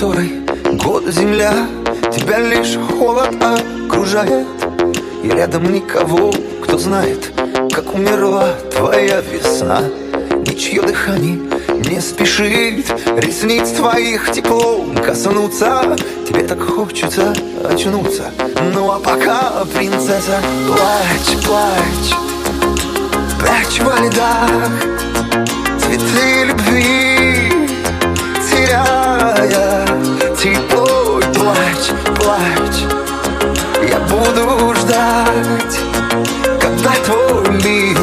которой год земля, тебя лишь холод окружает. И рядом никого, кто знает, как умерла твоя весна. Ничье дыхание не спешит ресниц твоих теплом коснуться. Тебе так хочется очнуться. Ну а пока, принцесса, плачь, плачь, прячь во льдах цветы любви, теряя тепло. Плачь, плачь, я буду ждать, когда твой мир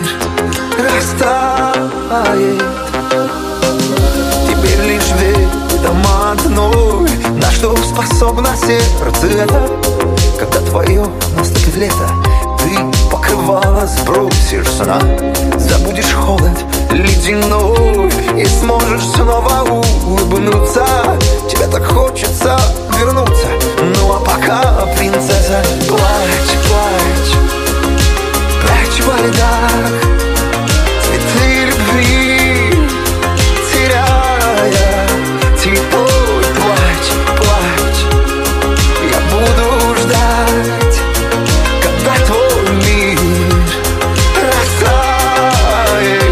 растает. Теперь лишь ведомо одной, на что способно сердце это. Когда твое наступит лето, ты покрывало сбросишь сна, забудешь холод ледяной и сможешь снова улыбнуться. Тебе так хочется вернуться. Ну а пока, принцесса, плачь, плачь, прячь во льдах цветы любви, теряя тепло. Плачь, плачь, я буду ждать, когда твой мир растает.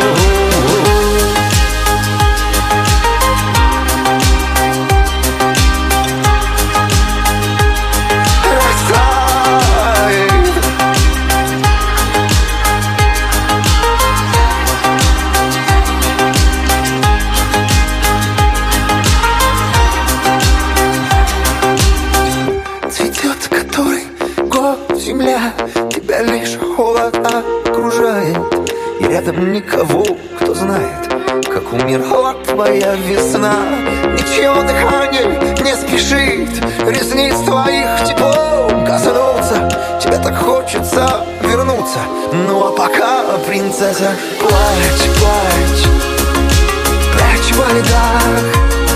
Цветет, который год земля, тебя лишь холод окружает. И рядом никого, кто знает, как умерла твоя весна. Ничье дыхание не спешит ресниц твоих теплом коснуться. Тебе так хочется вернуться. Ну а пока, принцесса, плачь, плачь, прячь во льдах